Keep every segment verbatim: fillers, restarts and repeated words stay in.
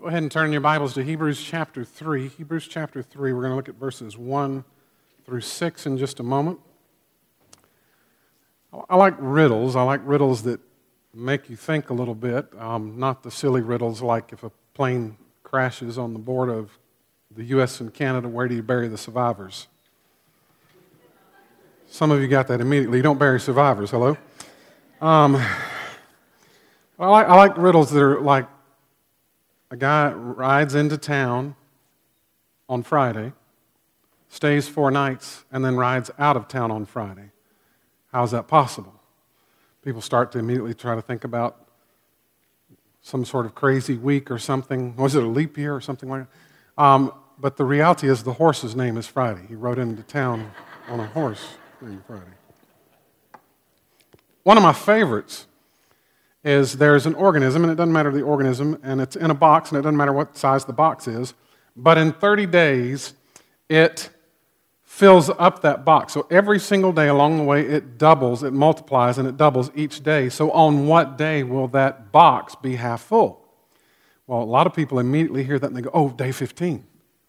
Go ahead and turn your Bibles to Hebrews chapter three. Hebrews chapter three, we're going to look at verses one through six in just a moment. I like riddles. I like riddles that make you think a little bit, um, not the silly riddles like if a plane crashes on the border of the U S and Canada, where do you bury the survivors? Some of you got that immediately. You don't bury survivors, hello? Um, I, like, I like riddles that are like, a guy rides into town on Friday, stays four nights, and then rides out of town on Friday. How is that possible? People start to immediately try to think about some sort of crazy week or something. Was it a leap year or something like that? Um, but the reality is the horse's name is Friday. He rode into town on a horse named Friday. One of my favorites is there's an organism, and it doesn't matter the organism, and it's in a box, and it doesn't matter what size the box is, but in thirty days, it fills up that box. So every single day along the way, it doubles, it multiplies, and it doubles each day. So on what day will that box be half full? Well, a lot of people immediately hear that, and they go, oh, day fifteen.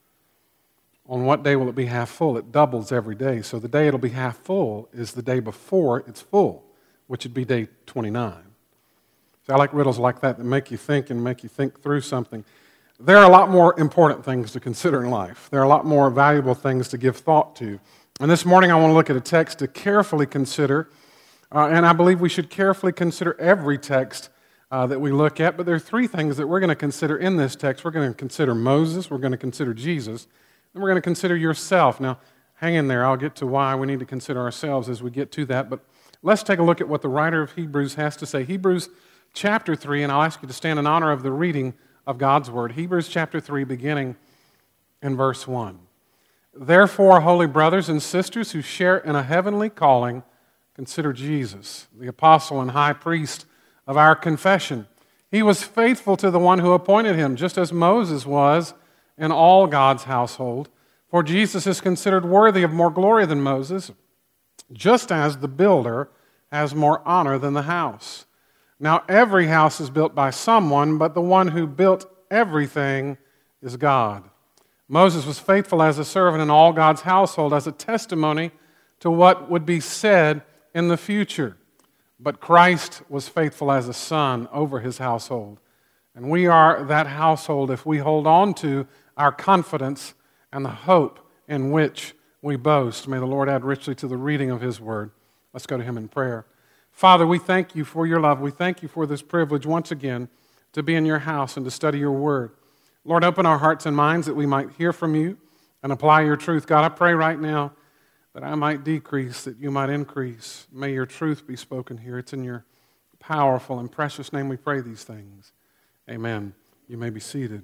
On what day will it be half full? It doubles every day. So the day it'll be half full is the day before it's full, which would be day twenty-nine. I like riddles like that that make you think and make you think through something. There are a lot more important things to consider in life. There are a lot more valuable things to give thought to. And this morning I want to look at a text to carefully consider, uh, and I believe we should carefully consider every text uh, that we look at, but there are three things that we're going to consider in this text. We're going to consider Moses, we're going to consider Jesus, and we're going to consider yourself. Now, hang in there. I'll get to why we need to consider ourselves as we get to that, but let's take a look at what the writer of Hebrews has to say. Hebrews chapter three, and I'll ask you to stand in honor of the reading of God's Word. Hebrews chapter three, beginning in verse one. Therefore, holy brothers and sisters who share in a heavenly calling, consider Jesus, the apostle and high priest of our confession. He was faithful to the one who appointed him, just as Moses was in all God's household. For Jesus is considered worthy of more glory than Moses, just as the builder has more honor than the house. Now, every house is built by someone, but the one who built everything is God. Moses was faithful as a servant in all God's household as a testimony to what would be said in the future. But Christ was faithful as a son over his household. And we are that household if we hold on to our confidence and the hope in which we boast. May the Lord add richly to the reading of his word. Let's go to him in prayer. Father, we thank you for your love. We thank you for this privilege once again to be in your house and to study your word. Lord, open our hearts and minds that we might hear from you and apply your truth. God, I pray right now that I might decrease, that you might increase. May your truth be spoken here. It's in your powerful and precious name we pray these things. Amen. You may be seated.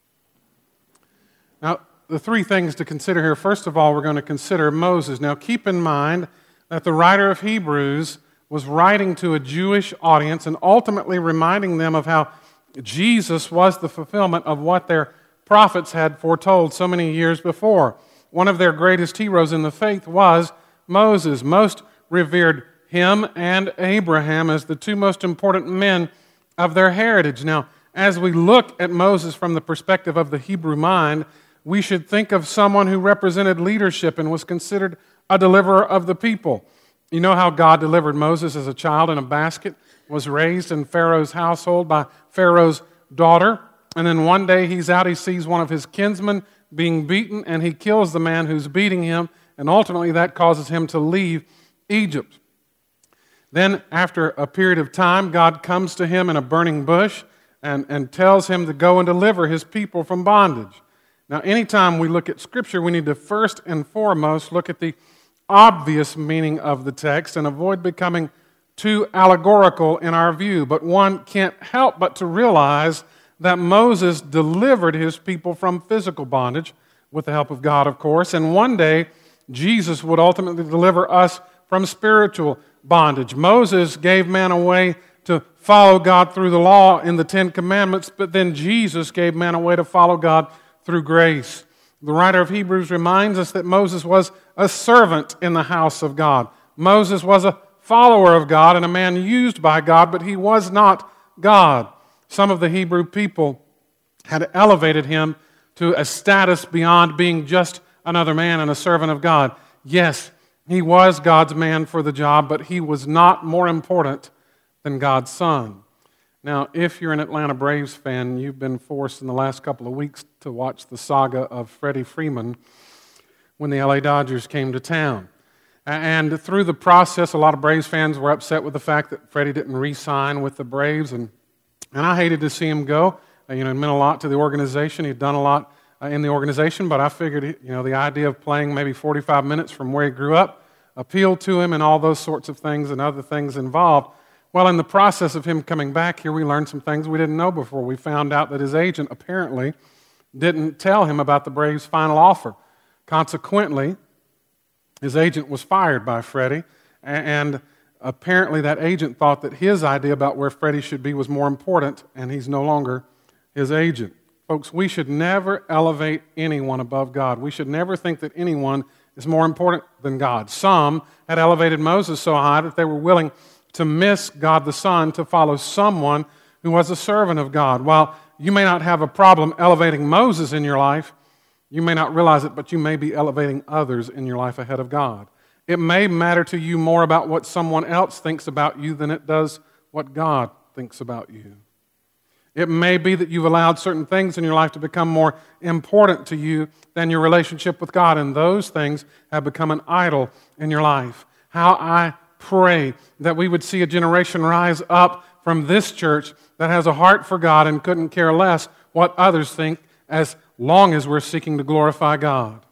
Now, the three things to consider here. First of all, we're going to consider Moses. Now, keep in mind that the writer of Hebrews was writing to a Jewish audience and ultimately reminding them of how Jesus was the fulfillment of what their prophets had foretold so many years before. One of their greatest heroes in the faith was Moses. Most revered him and Abraham as the two most important men of their heritage. Now, as we look at Moses from the perspective of the Hebrew mind, we should think of someone who represented leadership and was considered a deliverer of the people. You know how God delivered Moses as a child in a basket, was raised in Pharaoh's household by Pharaoh's daughter, and then one day he's out, he sees one of his kinsmen being beaten, and he kills the man who's beating him, and ultimately that causes him to leave Egypt. Then, after a period of time, God comes to him in a burning bush and, and tells him to go and deliver his people from bondage. Now, anytime we look at Scripture, we need to first and foremost look at the obvious meaning of the text and avoid becoming too allegorical in our view. But one can't help but to realize that Moses delivered his people from physical bondage, with the help of God, of course, and one day Jesus would ultimately deliver us from spiritual bondage. Moses gave man a way to follow God through the law in the Ten Commandments, but then Jesus gave man a way to follow God through grace. The writer of Hebrews reminds us that Moses was a servant in the house of God. Moses was a follower of God and a man used by God, but he was not God. Some of the Hebrew people had elevated him to a status beyond being just another man and a servant of God. Yes, he was God's man for the job, but he was not more important than God's son. Now, if you're an Atlanta Braves fan, you've been forced in the last couple of weeks to watch the saga of Freddie Freeman when the L A Dodgers came to town. And through the process, a lot of Braves fans were upset with the fact that Freddie didn't re-sign with the Braves, and, and I hated to see him go. Uh, you know, it meant a lot to the organization. He'd done a lot uh, in the organization, but I figured, you know, the idea of playing maybe forty-five minutes from where he grew up appealed to him and all those sorts of things and other things involved. Well, in the process of him coming back here, we learned some things we didn't know before. We found out that his agent apparently didn't tell him about the Braves' final offer. Consequently, his agent was fired by Freddie, and apparently that agent thought that his idea about where Freddie should be was more important, and he's no longer his agent. Folks, we should never elevate anyone above God. We should never think that anyone is more important than God. Some had elevated Moses so high that they were willing to miss God the Son to follow someone who was a servant of God. While you may not have a problem elevating Moses in your life, you may not realize it, but you may be elevating others in your life ahead of God. It may matter to you more about what someone else thinks about you than it does what God thinks about you. It may be that you've allowed certain things in your life to become more important to you than your relationship with God, and those things have become an idol in your life. How I pray that we would see a generation rise up from this church that has a heart for God and couldn't care less what others think as long as we're seeking to glorify God.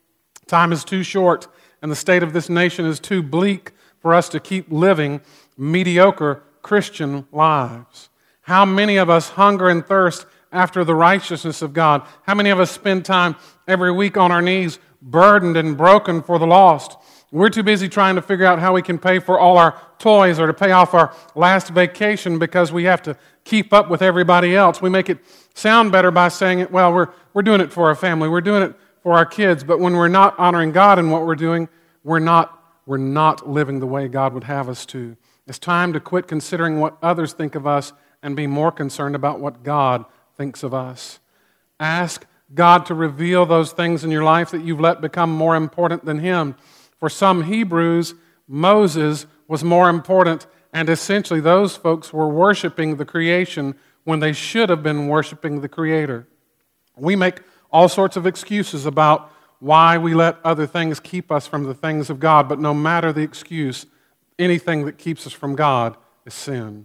Time is too short, and the state of this nation is too bleak for us to keep living mediocre Christian lives. How many of us hunger and thirst after the righteousness of God? How many of us spend time every week on our knees, burdened and broken for the lost? We're too busy trying to figure out how we can pay for all our toys or to pay off our last vacation because we have to keep up with everybody else. We make it sound better by saying it, well, we're, we're doing it for our family, we're doing it for our kids, but when we're not honoring God in what we're doing, we're not, we're not living the way God would have us to. It's time to quit considering what others think of us and be more concerned about what God thinks of us. Ask God to reveal those things in your life that you've let become more important than Him. For some Hebrews, Moses was more important, and essentially those folks were worshiping the creation when they should have been worshiping the Creator. We make all sorts of excuses about why we let other things keep us from the things of God, but no matter the excuse, anything that keeps us from God is sin.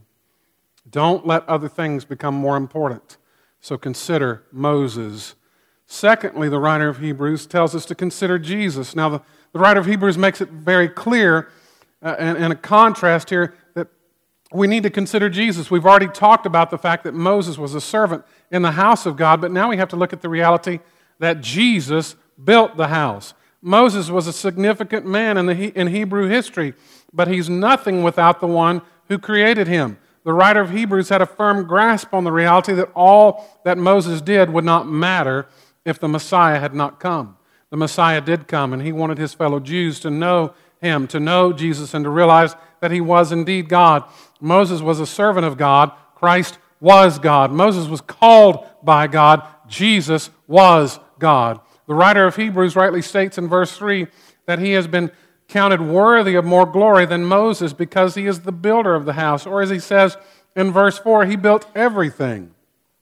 Don't let other things become more important. So consider Moses. Secondly, the writer of Hebrews tells us to consider Jesus. Now, the, the writer of Hebrews makes it very clear uh, and, and a contrast here that we need to consider Jesus. We've already talked about the fact that Moses was a servant in the house of God, but now we have to look at the reality that Jesus built the house. Moses was a significant man in, the, in Hebrew history, but he's nothing without the one who created him. The writer of Hebrews had a firm grasp on the reality that all that Moses did would not matter if the Messiah had not come. The Messiah did come, and he wanted his fellow Jews to know him, to know Jesus, and to realize that he was indeed God. Moses was a servant of God. Christ was God. Moses was called by God. Jesus was God. The writer of Hebrews rightly states in verse three that he has been counted worthy of more glory than Moses because he is the builder of the house. Or as he says in verse four, he built everything.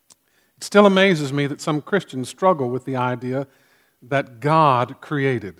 It still amazes me that some Christians struggle with the idea that God created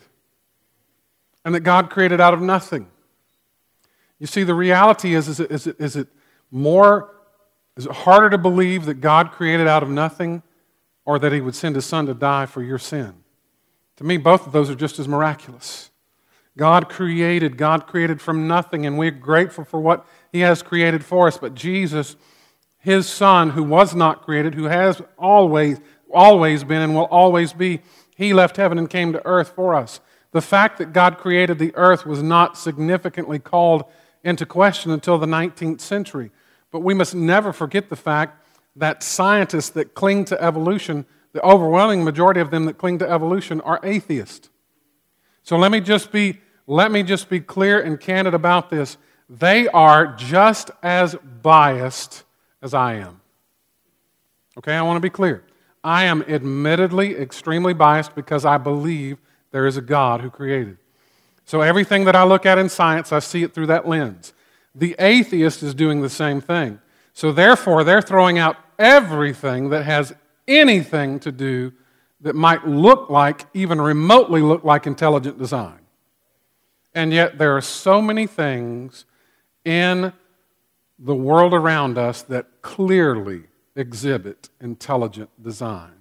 and that God created out of nothing. You see, the reality is, is it, is it, is it more, is it harder to believe that God created out of nothing or that he would send his son to die for your sin? To me, both of those are just as miraculous. God created, God created from nothing, and we're grateful for what he has created for us. But Jesus, his son, who was not created, who has always, always been and will always be, he left heaven and came to earth for us. The fact that God created the earth was not significantly called into question until the nineteenth century. But we must never forget the fact that scientists that cling to evolution, the overwhelming majority of them that cling to evolution, are atheists. So let me just be, let me just be clear and candid about this. They are just as biased as I am. Okay, I want to be clear. I am admittedly extremely biased because I believe there is a God who created. So everything that I look at in science, I see it through that lens. The atheist is doing the same thing. So therefore, they're throwing out everything that has anything to do that might look like, even remotely look like intelligent design. And yet there are so many things in the world around us that clearly exhibit intelligent design.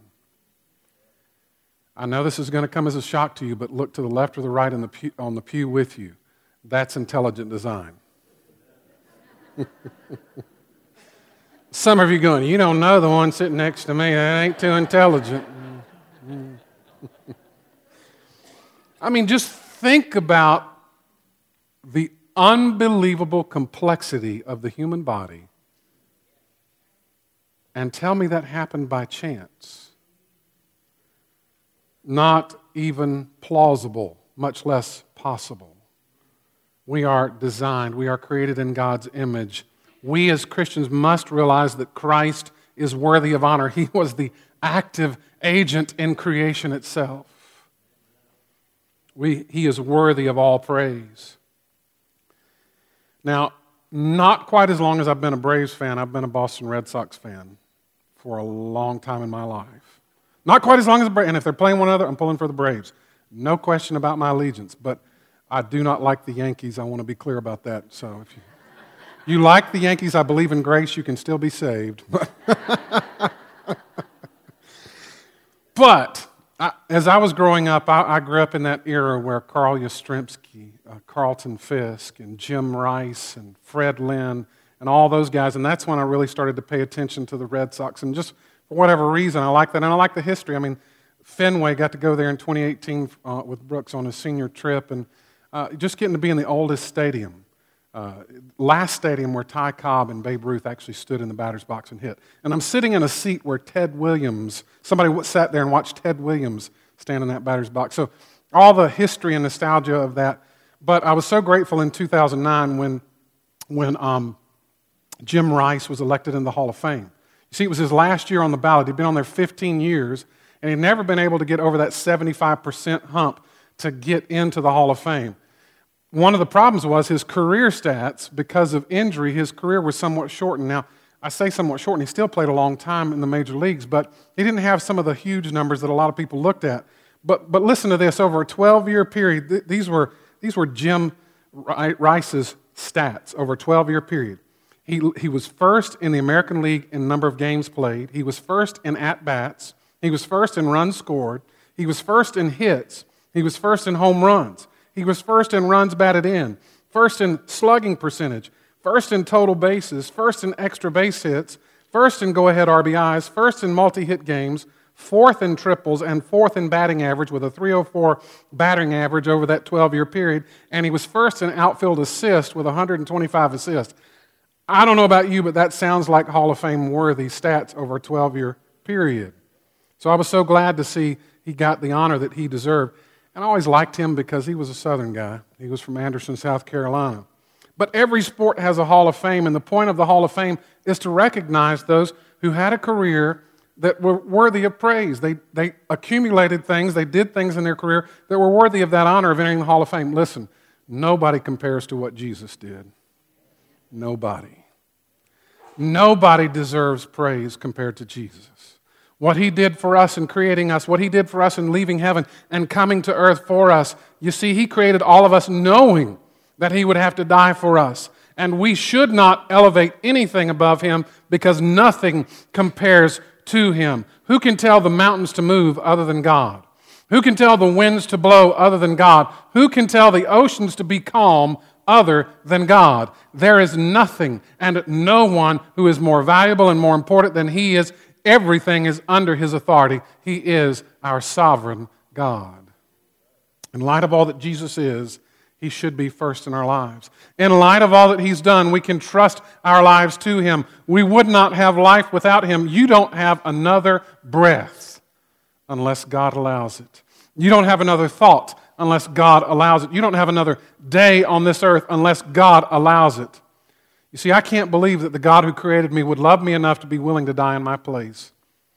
I know this is going to come as a shock to you, but look to the left or the right in the pew, on the pew with you. That's intelligent design. Some of you going, you don't know the one sitting next to me. That ain't too intelligent. I mean, just think about the unbelievable complexity of the human body and tell me that happened by chance. Not even plausible, much less possible. We are designed, we are created in God's image. We as Christians must realize that Christ is worthy of honor. He was the active agent in creation itself. We, he is worthy of all praise. Now, not quite as long as I've been a Braves fan, I've been a Boston Red Sox fan for a long time in my life. Not quite as long as the Braves, and if they're playing one another, I'm pulling for the Braves. No question about my allegiance, but I do not like the Yankees. I want to be clear about that. So if you, you like the Yankees, I believe in grace, you can still be saved. But I, as I was growing up, I, I grew up in that era where Carl Yastrzemski, uh, Carlton Fisk, and Jim Rice, and Fred Lynn, and all those guys, and that's when I really started to pay attention to the Red Sox, and just for whatever reason, I like that, and I like the history. I mean, Fenway got to go there in twenty eighteen uh, with Brooks on his senior trip, and uh, just getting to be in the oldest stadium. Uh, last stadium where Ty Cobb and Babe Ruth actually stood in the batter's box and hit. And I'm sitting in a seat where Ted Williams, somebody sat there and watched Ted Williams stand in that batter's box. So all the history and nostalgia of that. But I was so grateful in two thousand nine when, when um, Jim Rice was elected in the Hall of Fame. You see, it was his last year on the ballot. He'd been on there fifteen years, and he'd never been able to get over that seventy-five percent hump to get into the Hall of Fame. One of the problems was his career stats, because of injury, his career was somewhat shortened. Now, I say somewhat shortened, he still played a long time in the major leagues, but he didn't have some of the huge numbers that a lot of people looked at. But but listen to this, over a twelve-year period, th- these were these were Jim Rice's stats over a twelve-year period. He, he was first in the American League in number of games played. He was first in at-bats. He was first in runs scored. He was first in hits. He was first in home runs. He was first in runs batted in, first in slugging percentage, first in total bases, first in extra base hits, first in go-ahead R B Is, first in multi-hit games, fourth in triples, and fourth in batting average with a three oh four batting average over that twelve-year period. And he was first in outfield assist with one hundred twenty-five assists. I don't know about you, but that sounds like Hall of Fame-worthy stats over a twelve-year period. So I was so glad to see he got the honor that he deserved. And I always liked him because he was a Southern guy. He was from Anderson, South Carolina. But every sport has a Hall of Fame, and the point of the Hall of Fame is to recognize those who had a career that were worthy of praise. They, they accumulated things, they did things in their career that were worthy of that honor of entering the Hall of Fame. Listen, nobody compares to what Jesus did. Nobody. Nobody deserves praise compared to Jesus. What he did for us in creating us, what he did for us in leaving heaven and coming to earth for us. You see, he created all of us knowing that he would have to die for us. And we should not elevate anything above him because nothing compares to him. Who can tell the mountains to move other than God? Who can tell the winds to blow other than God? Who can tell the oceans to be calm other than God? There is nothing and no one who is more valuable and more important than he is. Everything is under his authority. He is our sovereign God. In light of all that Jesus is, he should be first in our lives. In light of all that he's done, we can trust our lives to him. We would not have life without him. You don't have another breath unless God allows it. You don't have another thought unless God allows it. You don't have another day on this earth unless God allows it. You see, I can't believe that the God who created me would love me enough to be willing to die in my place.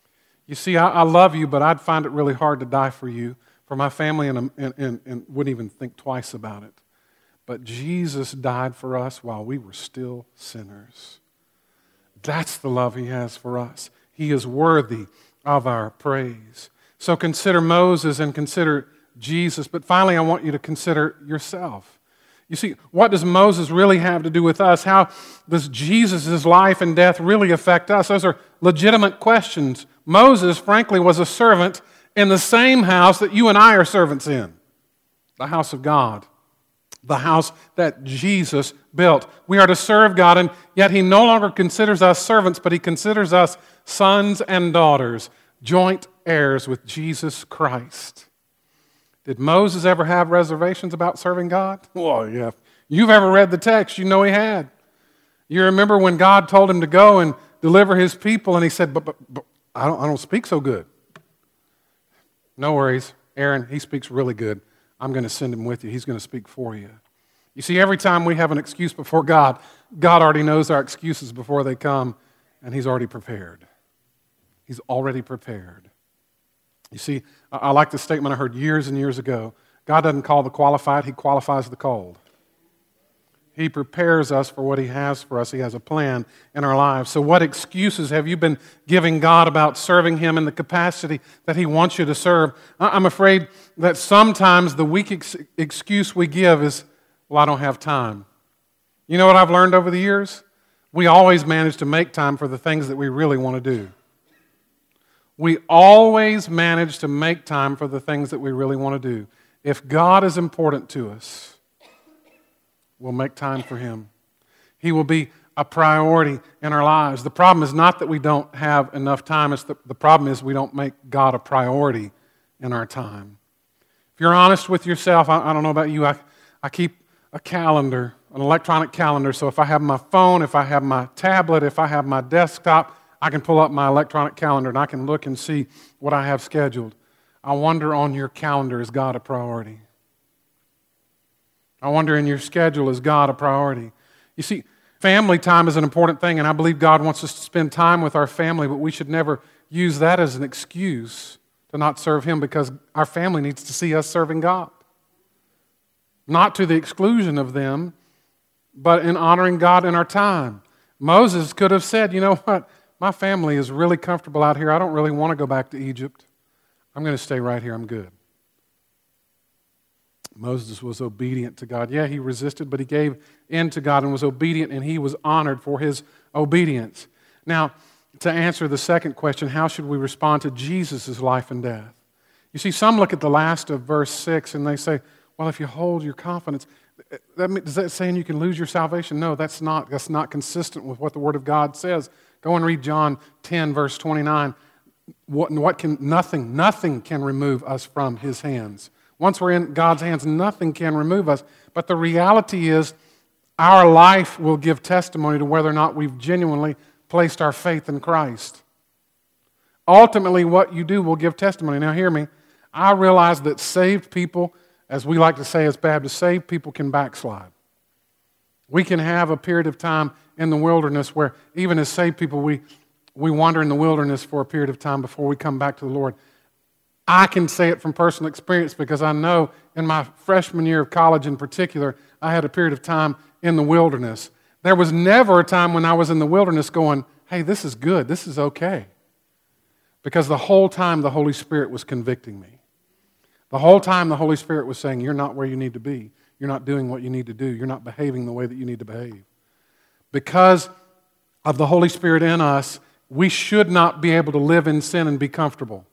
You see, I, I love you, but I'd find it really hard to die for you, for my family, and, and, and, and wouldn't even think twice about it. But Jesus died for us while we were still sinners. That's the love he has for us. He is worthy of our praise. So consider Moses and consider Jesus. But finally, I want you to consider yourself. You see, what does Moses really have to do with us? How does Jesus' life and death really affect us? Those are legitimate questions. Moses, frankly, was a servant in the same house that you and I are servants in, the house of God, the house that Jesus built. We are to serve God, and yet he no longer considers us servants, but he considers us sons and daughters, joint heirs with Jesus Christ. Did Moses ever have reservations about serving God? Well, yeah. You've ever read the text, you know he had. You remember when God told him to go and deliver his people, and he said, but, but, but I don't, I don't speak so good. No worries, Aaron, he speaks really good. I'm going to send him with you. He's going to speak for you. You see, every time we have an excuse before God, God already knows our excuses before they come, and he's already prepared. He's already prepared. You see, I like the statement I heard years and years ago. God doesn't call the qualified, he qualifies the called. He prepares us for what he has for us. He has a plan in our lives. So what excuses have you been giving God about serving him in the capacity that he wants you to serve? I'm afraid that sometimes the weak ex- excuse we give is, well, I don't have time. You know what I've learned over the years? We always manage to make time for the things that we really want to do. We always manage to make time for the things that we really want to do. If God is important to us, we'll make time for him. He will be a priority in our lives. The problem is not that we don't have enough time. It's the, the problem is we don't make God a priority in our time. If you're honest with yourself, I, I don't know about you, I, I keep a calendar, an electronic calendar. So if I have my phone, if I have my tablet, if I have my desktop, I can pull up my electronic calendar and I can look and see what I have scheduled. I wonder on your calendar, is God a priority? I wonder in your schedule, is God a priority? You see, family time is an important thing, and I believe God wants us to spend time with our family, but we should never use that as an excuse to not serve him, because our family needs to see us serving God. Not to the exclusion of them, but in honoring God in our time. Moses could have said, you know what? My family is really comfortable out here. I don't really want to go back to Egypt. I'm going to stay right here. I'm good. Moses was obedient to God. Yeah, he resisted, but he gave in to God and was obedient, and he was honored for his obedience. Now, to answer the second question, how should we respond to Jesus' life and death? You see, some look at the last of verse six and they say, well, if you hold your confidence, that, does that saying you can lose your salvation? No, that's not. That's not consistent with what the Word of God says. Go and read John ten, verse twenty-nine. What, what can, nothing, nothing can remove us from his hands. Once we're in God's hands, nothing can remove us. But the reality is, our life will give testimony to whether or not we've genuinely placed our faith in Christ. Ultimately, what you do will give testimony. Now, hear me. I realize that saved people, as we like to say as Baptists, saved people can backslide. We can have a period of time in the wilderness where even as saved people, we, we wander in the wilderness for a period of time before we come back to the Lord. I can say it from personal experience because I know in my freshman year of college in particular, I had a period of time in the wilderness. There was never a time when I was in the wilderness going, hey, this is good, this is okay. Because the whole time the Holy Spirit was convicting me. The whole time the Holy Spirit was saying, you're not where you need to be. You're not doing what you need to do. You're not behaving the way that you need to behave. Because of the Holy Spirit in us, we should not be able to live in sin and be comfortable.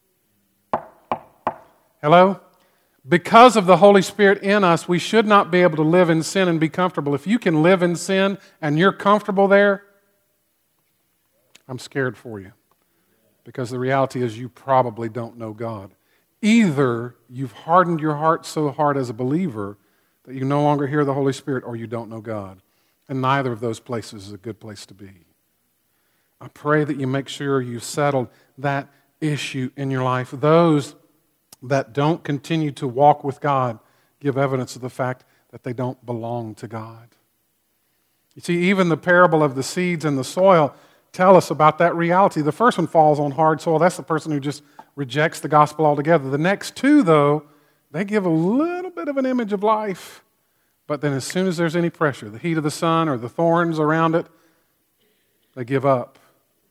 Hello? Because of the Holy Spirit in us, we should not be able to live in sin and be comfortable. If you can live in sin and you're comfortable there, I'm scared for you. Because the reality is you probably don't know God. Either you've hardened your heart so hard as a believer that you no longer hear the Holy Spirit, or you don't know God. And neither of those places is a good place to be. I pray that you make sure you've settled that issue in your life. Those that don't continue to walk with God give evidence of the fact that they don't belong to God. You see, even the parable of the seeds and the soil tell us about that reality. The first one falls on hard soil. That's the person who just rejects the gospel altogether. The next two, though, they give a little bit of an image of life. But then as soon as there's any pressure, the heat of the sun or the thorns around it, they give up.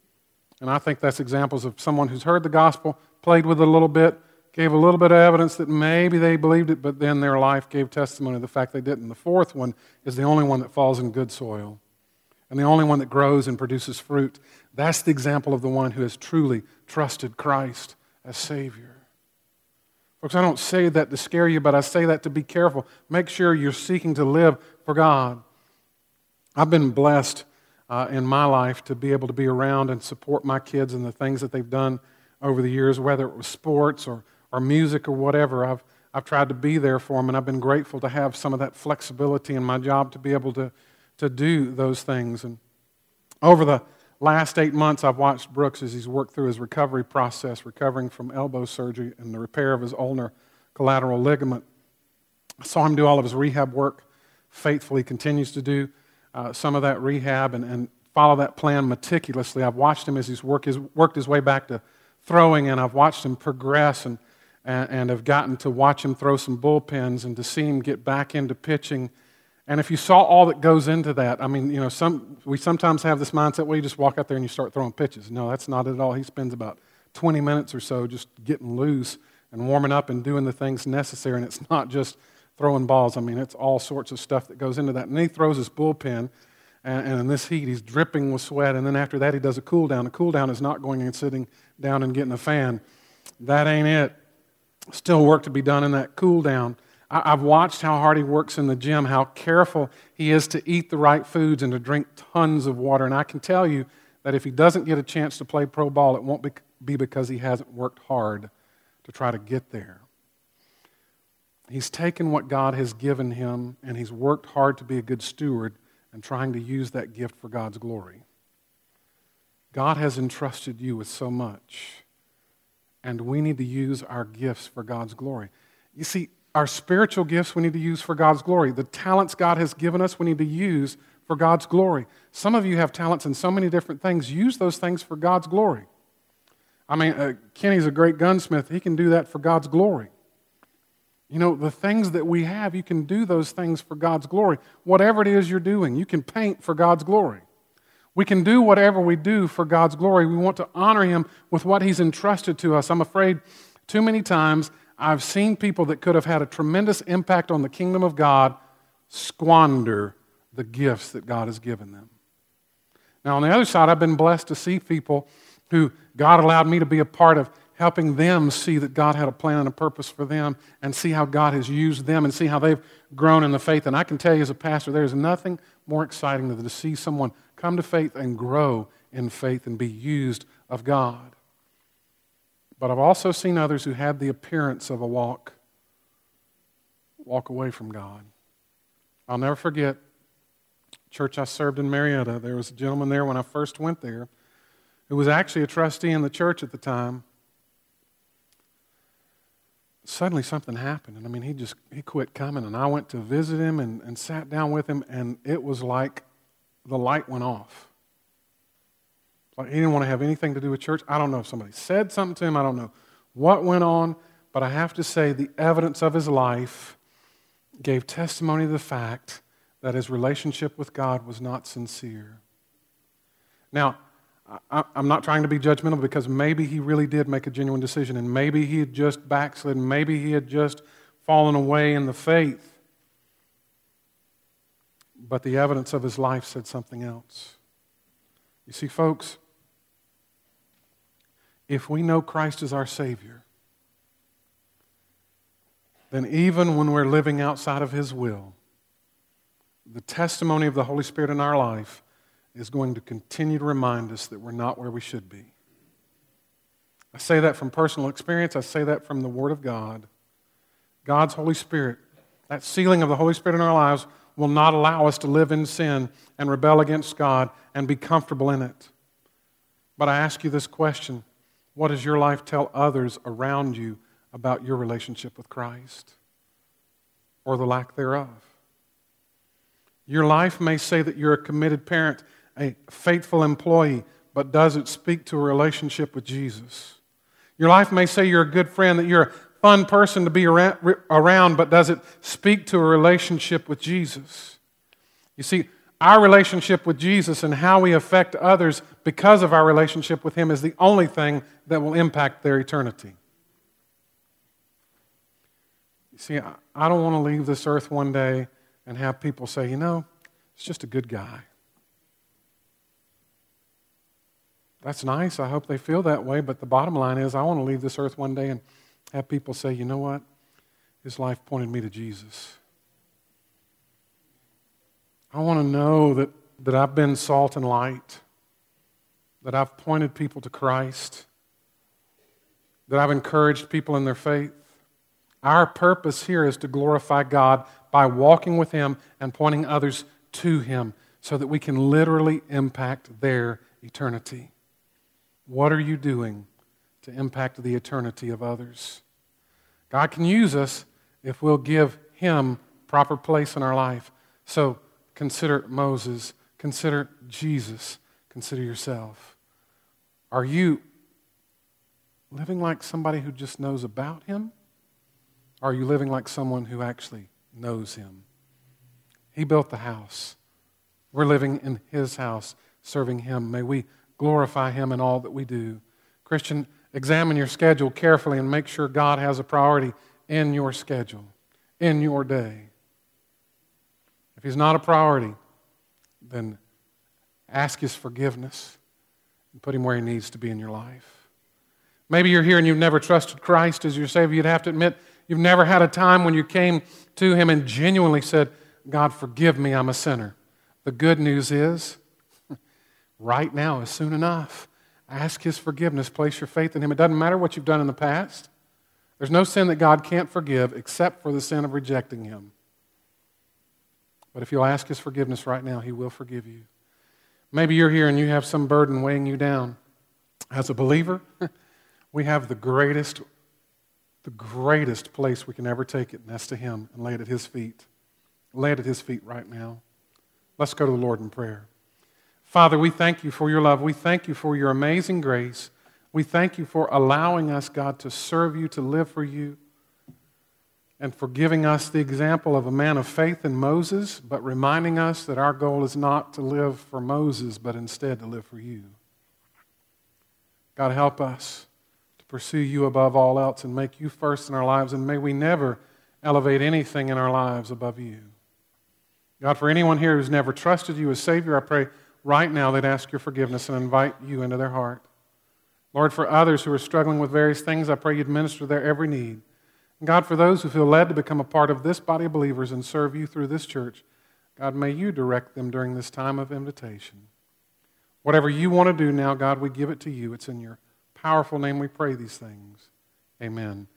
And I think that's examples of someone who's heard the gospel, played with it a little bit, gave a little bit of evidence that maybe they believed it, but then their life gave testimony of the fact they didn't. The fourth one is the only one that falls in good soil and the only one that grows and produces fruit. That's the example of the one who has truly trusted Christ as Savior. Folks, I don't say that to scare you, but I say that to be careful. Make sure you're seeking to live for God. I've been blessed uh, in my life to be able to be around and support my kids and the things that they've done over the years, whether it was sports or, or music or whatever. I've, I've tried to be there for them, and I've been grateful to have some of that flexibility in my job to be able to, to do those things. And over the last eight months, I've watched Brooks as he's worked through his recovery process, recovering from elbow surgery and the repair of his ulnar collateral ligament. I saw him do all of his rehab work faithfully, continues to do uh, some of that rehab and, and follow that plan meticulously. I've watched him as he's work his, worked his way back to throwing, and I've watched him progress and, and, and have gotten to watch him throw some bullpens and to see him get back into pitching. And if you saw all that goes into that, I mean, you know, some we sometimes have this mindset where you just walk out there and you start throwing pitches. No, that's not it at all. He spends about twenty minutes or so just getting loose and warming up and doing the things necessary, and it's not just throwing balls. I mean, it's all sorts of stuff that goes into that. And then he throws his bullpen, and, and in this heat, he's dripping with sweat, and then after that, he does a cool down. The cool down is not going and sitting down and getting a fan. That ain't it. Still work to be done in that cool down. I've watched how hard he works in the gym, how careful he is to eat the right foods and to drink tons of water. And I can tell you that if he doesn't get a chance to play pro ball, it won't be because he hasn't worked hard to try to get there. He's taken what God has given him, and he's worked hard to be a good steward and trying to use that gift for God's glory. God has entrusted you with so much, and we need to use our gifts for God's glory. You see, our spiritual gifts we need to use for God's glory. The talents God has given us we need to use for God's glory. Some of you have talents in so many different things. Use those things for God's glory. I mean, uh, Kenny's a great gunsmith. He can do that for God's glory. You know, the things that we have, you can do those things for God's glory. Whatever it is you're doing, you can paint for God's glory. We can do whatever we do for God's glory. We want to honor Him with what He's entrusted to us. I'm afraid too many times I've seen people that could have had a tremendous impact on the kingdom of God squander the gifts that God has given them. Now, on the other side, I've been blessed to see people who God allowed me to be a part of helping them see that God had a plan and a purpose for them and see how God has used them and see how they've grown in the faith. And I can tell you as a pastor, there is nothing more exciting than to see someone come to faith and grow in faith and be used of God. But I've also seen others who had the appearance of a walk, walk away from God. I'll never forget, church I served in Marietta, there was a gentleman there when I first went there who was actually a trustee in the church at the time. Suddenly something happened, and I mean, he just, he quit coming, and I went to visit him and, and sat down with him, and it was like the light went off. Like he didn't want to have anything to do with church. I don't know if somebody said something to him. I don't know what went on, but I have to say the evidence of his life gave testimony to the fact that his relationship with God was not sincere. Now, I, I'm not trying to be judgmental because maybe he really did make a genuine decision, and maybe he had just backslidden, maybe he had just fallen away in the faith. But the evidence of his life said something else. You see, folks, if we know Christ is our Savior, then even when we're living outside of His will, the testimony of the Holy Spirit in our life is going to continue to remind us that we're not where we should be. I say that from personal experience. I say that from the Word of God. God's Holy Spirit, that sealing of the Holy Spirit in our lives will not allow us to live in sin and rebel against God and be comfortable in it. But I ask you this question: what does your life tell others around you about your relationship with Christ, or the lack thereof? Your life may say that you're a committed parent, a faithful employee, but does it speak to a relationship with Jesus? Your life may say you're a good friend, that you're a fun person to be around, but does it speak to a relationship with Jesus? You see, our relationship with Jesus and how we affect others because of our relationship with Him is the only thing that will impact their eternity. You see, I don't want to leave this earth one day and have people say, you know, it's just a good guy. That's nice. I hope they feel that way, but the bottom line is I want to leave this earth one day and have people say, you know what? His life pointed me to Jesus. I want to know that, that I've been salt and light, that I've pointed people to Christ, that I've encouraged people in their faith. Our purpose here is to glorify God by walking with Him and pointing others to Him so that we can literally impact their eternity. What are you doing to impact the eternity of others? God can use us if we'll give Him proper place in our life. So consider Moses, consider Jesus, consider yourself. Are you living like somebody who just knows about Him? Or are you living like someone who actually knows Him? He built the house. We're living in His house, serving Him. May we glorify Him in all that we do. Christian, examine your schedule carefully and make sure God has a priority in your schedule, in your day. If He's not a priority, then ask His forgiveness and put Him where He needs to be in your life. Maybe you're here and you've never trusted Christ as your Savior. You'd have to admit you've never had a time when you came to Him and genuinely said, God, forgive me, I'm a sinner. The good news is, right now is soon enough. Ask His forgiveness. Place your faith in Him. It doesn't matter what you've done in the past. There's no sin that God can't forgive except for the sin of rejecting Him. But if you'll ask His forgiveness right now, He will forgive you. Maybe you're here and you have some burden weighing you down. As a believer, we have the greatest, the greatest place we can ever take it, and that's to Him, and lay it at His feet. Lay it at His feet right now. Let's go to the Lord in prayer. Father, we thank You for Your love. We thank You for Your amazing grace. We thank You for allowing us, God, to serve You, to live for You, and for giving us the example of a man of faith in Moses, but reminding us that our goal is not to live for Moses, but instead to live for You. God, help us to pursue You above all else and make You first in our lives, and may we never elevate anything in our lives above You. God, for anyone here who's never trusted You as Savior, I pray right now they'd ask Your forgiveness and invite You into their heart. Lord, for others who are struggling with various things, I pray You'd minister their every need. And God, for those who feel led to become a part of this body of believers and serve You through this church, God, may You direct them during this time of invitation. Whatever You want to do now, God, we give it to You. It's in Your powerful name we pray these things. Amen.